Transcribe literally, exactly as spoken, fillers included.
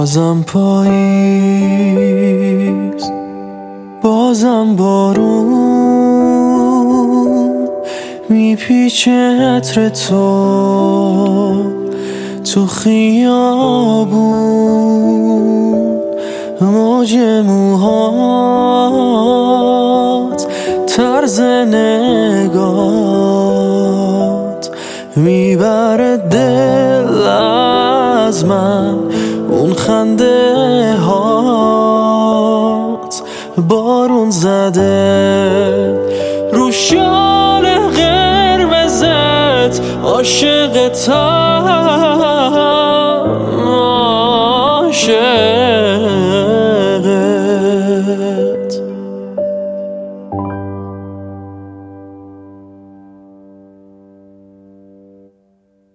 بازم پاییز، بازم بارون میپیچه عطر تو تو خیابون، موج موهات، طرز نگات میبره دل از من، اون خنده هات بارون زده رو شال قرمزت، عاشقتم عاشق